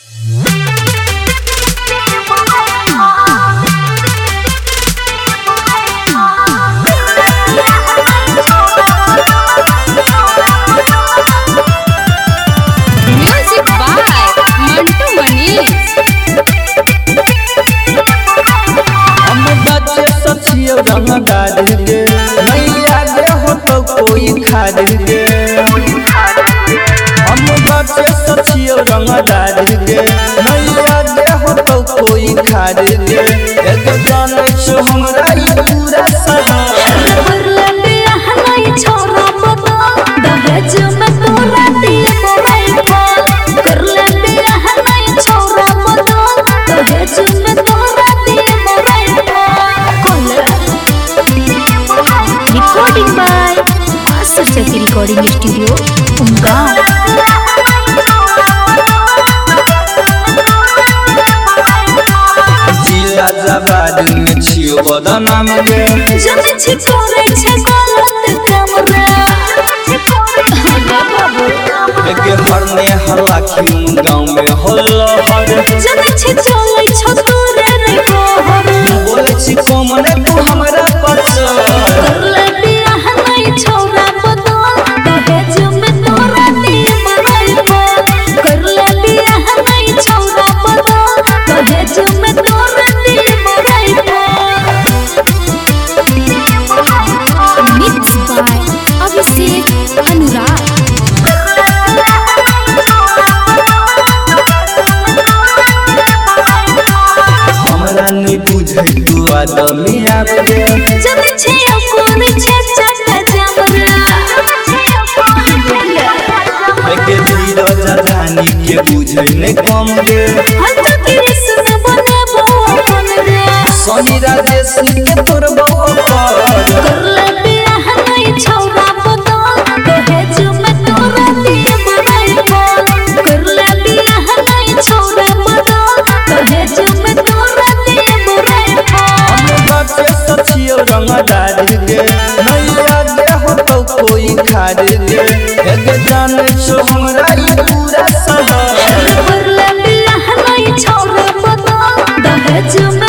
रंगदार के नैया दे हो तो कोई खार के एक जाने छो हमरा ई पूरा शहर बरले हनाई छोरा पता दहेज में तोरा दिए मोबाइल फोन कर ले हनाई छोरा पता दहेज में तोरा दिए मोबाइल फोन रिकॉर्डिंग बाय आसर चक्की रिकॉर्डिंग स्टूडियो उमगांव जबाद में छियो बदनाम गे जने छिकोरे छे गलत काम रे के हरने हल्ला की गांव में हल्ला हर जने छिचोले छतुरे रे कोहर बोले छी कोमने तू हमरा पछर कर ले बियाह नहीं छोरा बदल दहेज में तोरा दिए मोबाइल फोन कर ले बियाह नहीं छोरा बदल दहेज में तोरा दिए mobile phone mix by Abhishek Anurag हमरा नहीं बुझै तू आदमी आपके जब छे कोन छे चक्का जमरा के धीरज जानी के बुझै नहीं कम गे हम तो कृष्ण बने बोन रे सोनी राजेश के तोर बाप कर ले बियाह नहीं छोरा बदल दहेज में तोरा दिए मोबाइल फोन कर ले बियाह नहीं छोरा बदल दहेज में तोरा दिए मोबाइल फोन बाटे सचियो रंगदार के नैया दे हो तो कोई खार के एक जाने छो हमरा ई पूरा शहर बरले बियाह नहीं छोरा बदल दहेज